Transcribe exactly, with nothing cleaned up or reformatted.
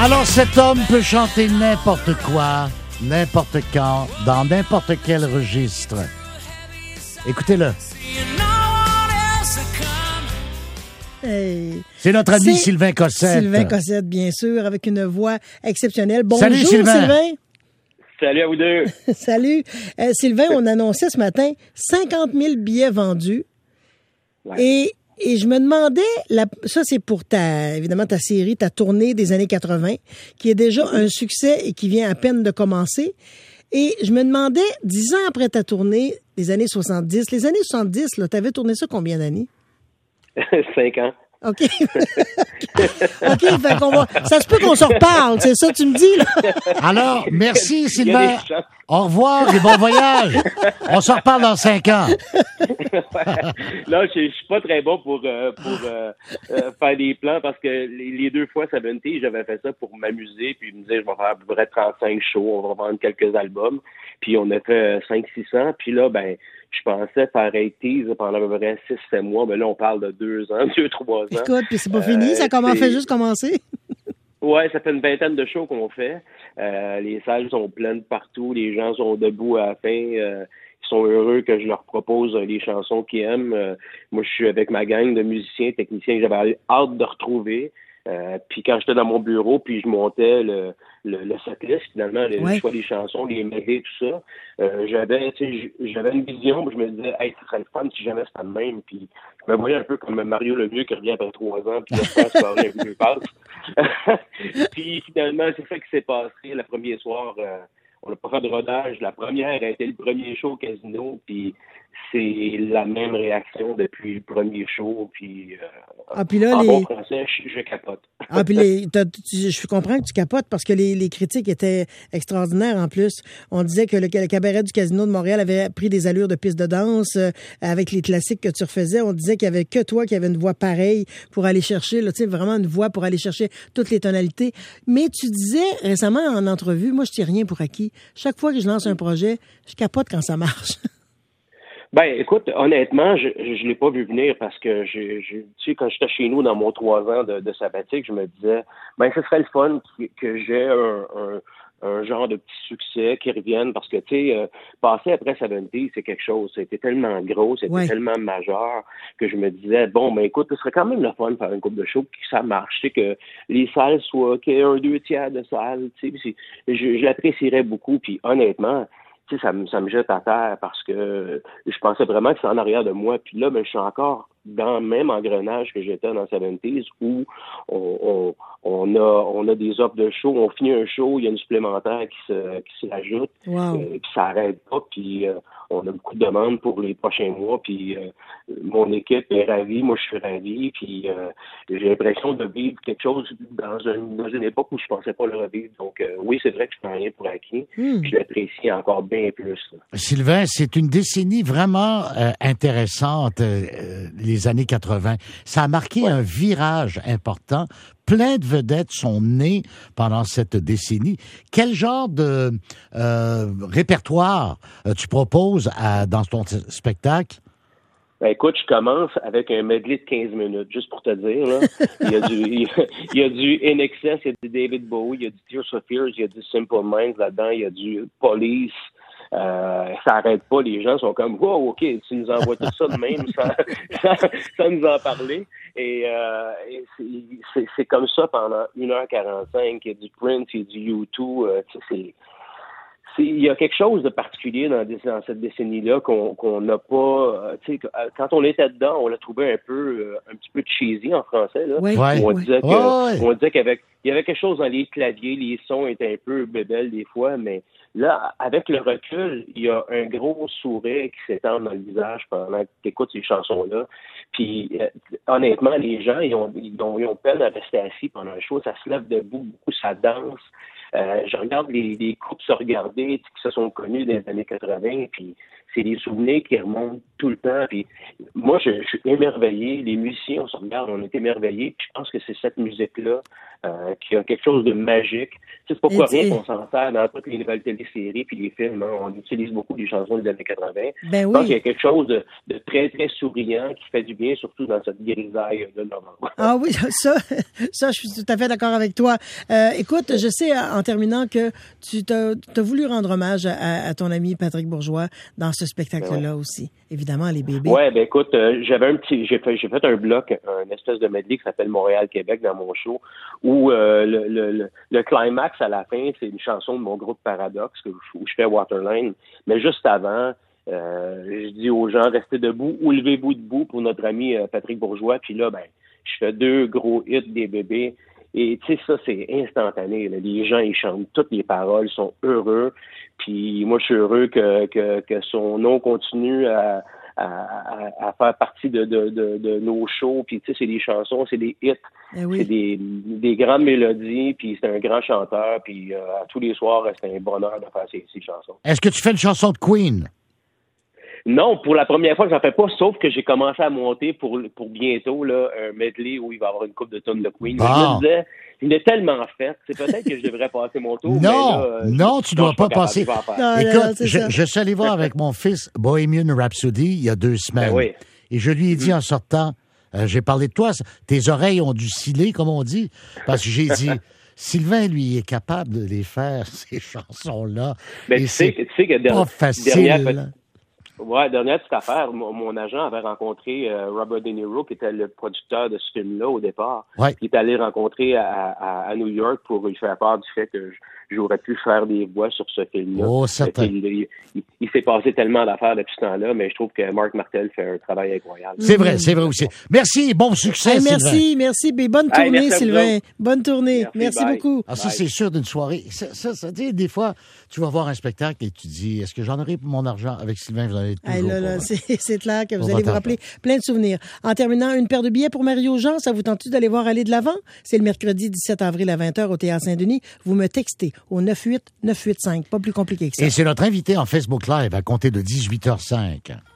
Alors, cet homme peut chanter n'importe quoi, n'importe quand, dans n'importe quel registre. Écoutez-le. Hey. C'est notre ami C'est Sylvain Cossette. Sylvain Cossette, bien sûr, avec une voix exceptionnelle. Bonjour, Salut, Sylvain. Sylvain. Salut à vous deux. Salut. Euh, Sylvain, on annonçait ce matin cinquante mille billets vendus. Ouais. Et, et je me demandais, la, ça c'est pour ta, évidemment ta série, ta tournée des années quatre-vingt, qui est déjà un succès et qui vient à peine de commencer. Et je me demandais, dix ans après ta tournée des années soixante-dix, les années soixante-dix, là, t'avais tourné ça combien d'années? Cinq ans. OK. OK, fait qu'on va... Ça se peut qu'on se reparle, c'est ça que tu me dis, là? Alors, merci, Il y a Sylvain. des chances. Au revoir et bon voyage. On se reparle dans cinq ans. Là, je, je suis pas très bon pour, euh, pour euh, euh, faire des plans parce que les, les deux fois soixante-dix, j'avais fait ça pour m'amuser puis me dire je vais faire à peu près trente-cinq shows, on va vendre quelques albums. Puis on a fait cinq six cents. Puis là, ben, je pensais faire eighties pendant à peu près six sept mois. Mais là, on parle de deux ans, deux trois ans. Écoute, puis c'est pas fini, ça commence, fait juste commencer. Ouais, ça fait une vingtaine de shows qu'on fait. Euh, les salles sont pleines partout, les gens sont debout à la fin. Euh, ils sont heureux que je leur propose euh, les chansons qu'ils aiment. Euh, moi, je suis avec ma gang de musiciens, techniciens que j'avais hâte de retrouver. Euh, puis quand j'étais dans mon bureau, puis je montais le, le, le setlist, finalement, le Ouais. choix des chansons, les medley, tout ça, euh, j'avais, tu sais, j'avais une vision, puis je me disais, hey, ce serait le fun si jamais c'était le même. Puis je me voyais un peu comme Mario Lemieux qui revient après trois ans, puis là, je pense qu'il y a plus passe. Puis finalement, c'est ça qui s'est passé le premier soir. Euh, on n'a pas fait de rodage. La première a été le premier show au Casino, puis c'est la même réaction depuis le premier show. Puis, euh, Ah, puis là, en les... bon français, je, je capote. Ah, puis les, t'as- tu- je comprends que tu capotes parce que les, les critiques étaient extraordinaires en plus. On disait que le, que le cabaret du Casino de Montréal avait pris des allures de piste de danse euh, avec les classiques que tu refaisais. On disait qu'il y avait que toi qui avait une voix pareille pour aller chercher, là, tu sais, vraiment une voix pour aller chercher toutes les tonalités. Mais tu disais récemment en entrevue, moi, je tire rien pour acquis. Chaque fois que je lance un projet, je capote quand ça marche. Ben, écoute, honnêtement, je je l'ai pas vu venir parce que j'ai, j'ai- tu sais, quand j'étais chez nous dans mon trois ans de, de sabbatique, je me disais, ben, ce serait le fun que, que j'ai un, un, un genre de petit succès qui revienne parce que, tu sais, euh, passer après soixante-dix, c'est quelque chose. C'était tellement gros, c'était Ouais. tellement majeur que je me disais, bon, ben, écoute, ce serait quand même le fun de faire une coupe de show que ça marche, tu sais, que les salles soient, qu'il y ait un deux tiers de salles, tu sais, puis c'est- je, je l'apprécierais beaucoup, puis honnêtement, tu sais, ça me, ça me jette à terre parce que je pensais vraiment que c'est en arrière de moi. Puis là, ben, je suis encore dans le même engrenage que j'étais dans soixante-dix où on, on, on a on a des offres de show, on finit un show, il y a une supplémentaire qui se qui s'y ajoute, Wow. euh, puis ça arrête pas, puis euh, on a beaucoup de demandes pour les prochains mois, puis euh, mon équipe est ravie, moi je suis ravi, puis euh, j'ai l'impression de vivre quelque chose dans une, dans une époque où je pensais pas le revivre. Donc euh, oui, c'est vrai que je prends rien pour acquis, Hmm. je l'apprécie encore bien plus. Là. Sylvain, c'est une décennie vraiment euh, intéressante, euh, euh, les années quatre-vingt. Ça a marqué un virage important. Plein de vedettes sont nées pendant cette décennie. Quel genre de euh, répertoire euh, tu proposes à, dans ton t- spectacle? Ben, écoute, je commence avec un medley de quinze minutes, juste pour te dire. Là. Il y a du, il y a, il y a du In Excess, il y a du David Bowie, il y a du Tears for Fears, il y a du Simple Minds là-dedans, il y a du Police. Euh, ça arrête pas, les gens sont comme wow, ok, tu nous envoies tout ça de même sans, sans, sans nous en parler. Et, euh, et c'est, c'est, c'est comme ça pendant une heure quarante-cinq. Il y a du Prince, il y a du U deux. Euh, tu sais, c'est, c'est, il y a quelque chose de particulier dans, dans cette décennie-là qu'on qu'on n'a pas. Euh, tu sais, quand on était dedans, on l'a trouvé un peu, euh, un petit peu cheesy en français. Là, Ouais. Ouais. où on Ouais. disait que, Ouais, ouais. on disait qu'il y avait, il y avait quelque chose dans les claviers, les sons étaient un peu bébelles des fois, mais là, avec le recul, il y a un gros sourire qui s'étend dans le visage pendant que tu écoutes ces chansons-là. Puis, euh, honnêtement, les gens, ils ont, ils, ont, ils ont peine à rester assis pendant un show. Ça se lève debout, beaucoup, ça danse. Euh, je regarde les, les couples se regarder qui se sont connus dans les années quatre-vingt, puis c'est des souvenirs qui remontent tout le temps. Puis moi, je, je suis émerveillé. Les musiciens, on se regarde, on est émerveillés. Puis je pense que c'est cette musique-là euh, qui a quelque chose de magique. C'est pas pour rien qu'on s'en sert dans toutes les nouvelles téléséries puis les films. Hein. On utilise beaucoup les chansons des années quatre-vingts. Ben oui. Je pense qu'il y a quelque chose de, de très, très souriant qui fait du bien, surtout dans cette grisaille de novembre. Ah oui, ça, ça, je suis tout à fait d'accord avec toi. Euh, écoute, je sais, en terminant, que tu t'as, t'as voulu rendre hommage à, à ton ami Patrick Bourgeois dans ce spectacle-là ouais. aussi. Évidemment, les bébés. Ouais, ben écoute, euh, j'avais un petit, j'ai fait, j'ai fait un bloc, un espèce de medley qui s'appelle Montréal-Québec dans mon show, où euh, le, le, le, le climax à la fin, c'est une chanson de mon groupe Paradox, où je, où je fais Waterline. Mais juste avant, euh, je dis aux gens, restez debout ou levez-vous debout pour notre ami euh, Patrick Bourgeois. Puis là, ben, je fais deux gros hits des bébés. Et tu sais, ça, c'est instantané. Là. Les gens, ils chantent toutes les paroles, sont heureux. Puis moi, je suis heureux que, que, que son nom continue à, à, à faire partie de, de, de, de nos shows. Puis tu sais, c'est des chansons, c'est des hits. Eh oui. C'est des, des grandes mélodies. Puis c'est un grand chanteur. Puis euh, tous les soirs, c'est un bonheur de faire ces, ces chansons. Est-ce que tu fais une chanson de Queen? Non, pour la première fois, j'en fais pas, sauf que j'ai commencé à monter pour pour bientôt là un medley où il va y avoir une coupe de tonnes de Queen. Bon. Je me disais, il est tellement fait, c'est peut-être que je devrais passer mon tour. Non, mais là, non, tu non, dois pas passer. Non, Écoute, non, c'est je, ça. je suis allé voir avec mon fils Bohemian Rhapsody il y a deux semaines. Ben oui. Et je lui ai dit Mm-hmm. en sortant, euh, j'ai parlé de toi, tes oreilles ont dû sciller, comme on dit, parce que j'ai dit, Sylvain, lui, est capable de les faire, ces chansons-là. Mais et tu sais, c'est tu sais que der- pas facile. dernière, ouais, dernière petite affaire, mon, mon agent avait rencontré euh, Robert De Niro, qui était le producteur de ce film-là au départ. Ouais. Il est allé rencontrer à, à, à New York pour lui faire part du fait que je- j'aurais pu faire des voix sur ce film-là. Oh, certain. Il, il, il, il s'est passé tellement d'affaires depuis ce temps-là, mais je trouve que Marc Martel fait un travail incroyable. C'est vrai, c'est vrai aussi. Merci, bon succès, Hey, Sylvain. merci, merci. Et bonne Hey, tournée, merci à vous Sylvain. autres. Bonne tournée. Merci, Merci, bye. beaucoup. Ah, ça, Bye. c'est sûr d'une soirée. Ça, ça, ça dit, des fois, tu vas voir un spectacle et tu dis, est-ce que j'en aurai pour mon argent? Avec Sylvain, vous en avez toujours. Hey, là, là, pour- c'est, c'est clair que vous On allez va vous t'en rappeler plein de souvenirs. En terminant, une paire de billets pour Mario Jean, ça vous tente-tu d'aller voir Aller de l'avant? C'est le mercredi dix-sept avril à vingt heures au Théâtre Saint-Denis. Vous me textez au neuf huit neuf huit cinq. Pas plus compliqué que ça. Et c'est notre invité en Facebook Live à compter de dix-huit heures zéro cinq.